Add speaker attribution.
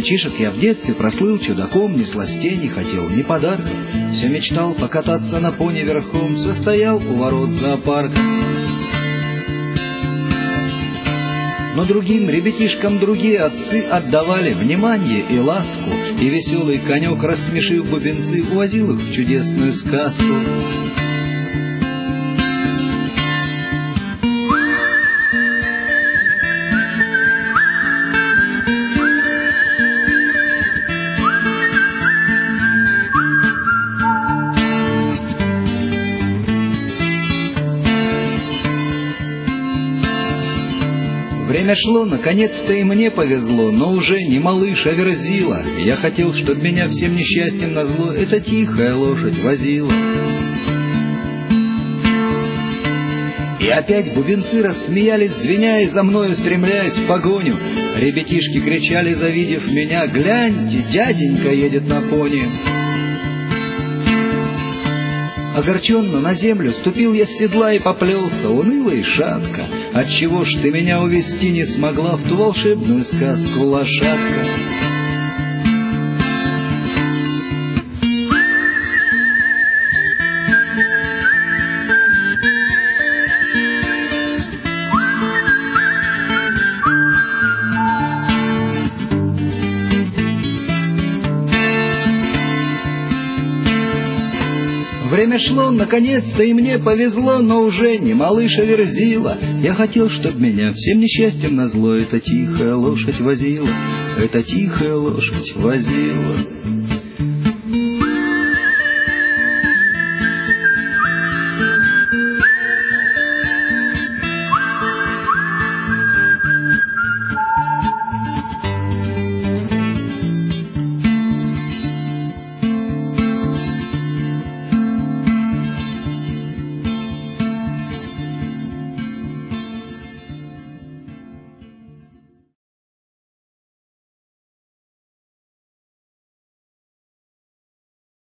Speaker 1: мальчишек я в детстве прослыл чудаком, ни сластей не хотел, ни подарков. Все мечтал покататься на пони верхом, состоял у ворот зоопарка. Но другим ребятишкам другие отцы отдавали внимание и ласку, и веселый конек, рассмешив бубенцы, увозил их в чудесную сказку. Время шло, наконец-то и мне повезло, но уже не малыш, а Верзила. Я хотел, чтоб меня всем несчастьем назло эта тихая лошадь возила. И опять бубенцы рассмеялись, звеня, и за мною стремляясь в погоню. Ребятишки кричали, завидев меня: «Гляньте, дяденька едет на пони!» Огорченно на землю ступил я с седла и поплелся, уныло и шатко. Отчего ж ты меня увести не смогла в ту волшебную сказку, лошадка? Время шло, наконец-то и мне повезло, но уже не малыша Верзила. Я хотел, чтоб меня всем несчастьем назло эта тихая лошадь возила, эта тихая лошадь возила.